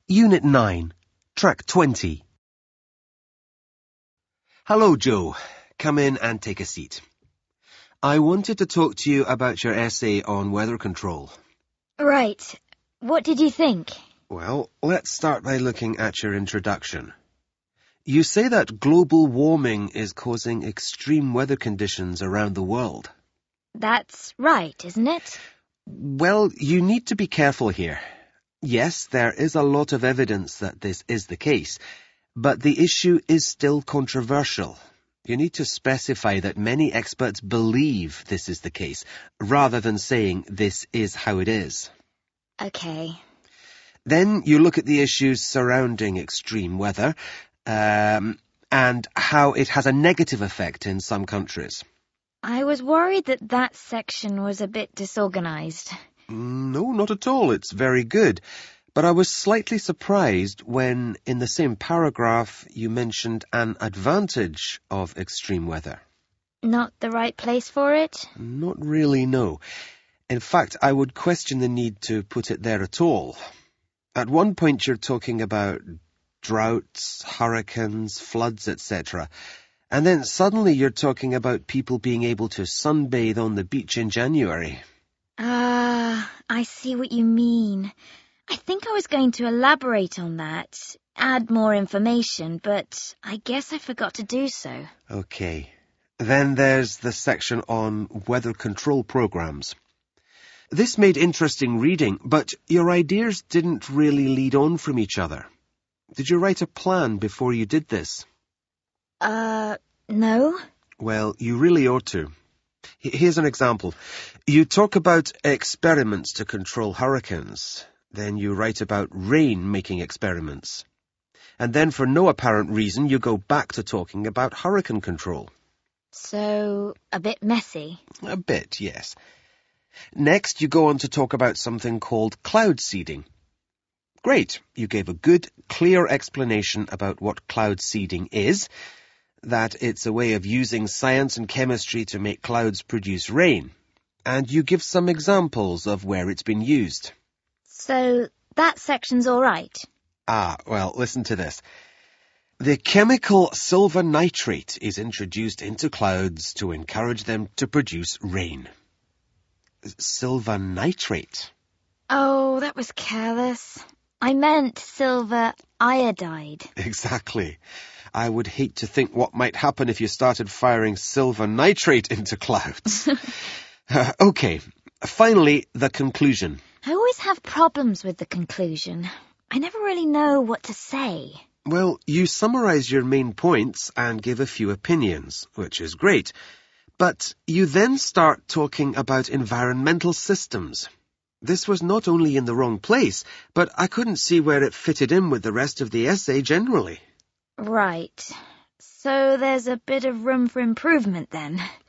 Unit 9, Track 20. Hello, Joe. Come in and take a seat. I wanted to talk to you about your essay on weather control. Right. What did you think? Well, let's start by looking at your introduction. You say that global warming is causing extreme weather conditions around the world. That's right, isn't it? Well, you need to be careful here. Yes, there is a lot of evidence that this is the case, but the issue is still controversial. You need to specify that many experts believe this is the case, rather than saying this is how it is. Okay. Then you look at the issues surrounding extreme weather, and how it has a negative effect in some countries. I was worried that section was a bit disorganized. No, not at all. It's very good. But I was slightly surprised when, in the same paragraph, you mentioned an advantage of extreme weather. Not the right place for it? Not really, no. In fact, I would question the need to put it there at all. At one point you're talking about droughts, hurricanes, floods, etc. And then suddenly you're talking about people being able to sunbathe on the beach in January. I see what you mean. I think I was going to elaborate on that, add more information, but I guess I forgot to do so. Okay. Then there's the section on weather control programs. This made interesting reading, but your ideas didn't really lead on from each other. Did you write a plan before you did this? No. Well, you really ought to. Here's an example. You talk about experiments to control hurricanes. Then you write about rain-making experiments. And then for no apparent reason, you go back to talking about hurricane control. So, a bit messy. A bit, yes. Next, you go on to talk about something called cloud seeding. Great. You gave a good, clear explanation about what cloud seeding is, that it's a way of using science and chemistry to make clouds produce rain. And you give some examples of where it's been used. So, that section's all right. Well, listen to this. The chemical silver nitrate is introduced into clouds to encourage them to produce rain. Silver nitrate? Oh, that was careless. I meant silver iodide. Exactly. I would hate to think what might happen if you started firing silver nitrate into clouds. Okay, finally, the conclusion. I always have problems with the conclusion. I never really know what to say. Well, you summarize your main points and give a few opinions, which is great. But you then start talking about environmental systems. This was not only in the wrong place, but I couldn't see where it fitted in with the rest of the essay generally. Right. So there's a bit of room for improvement then.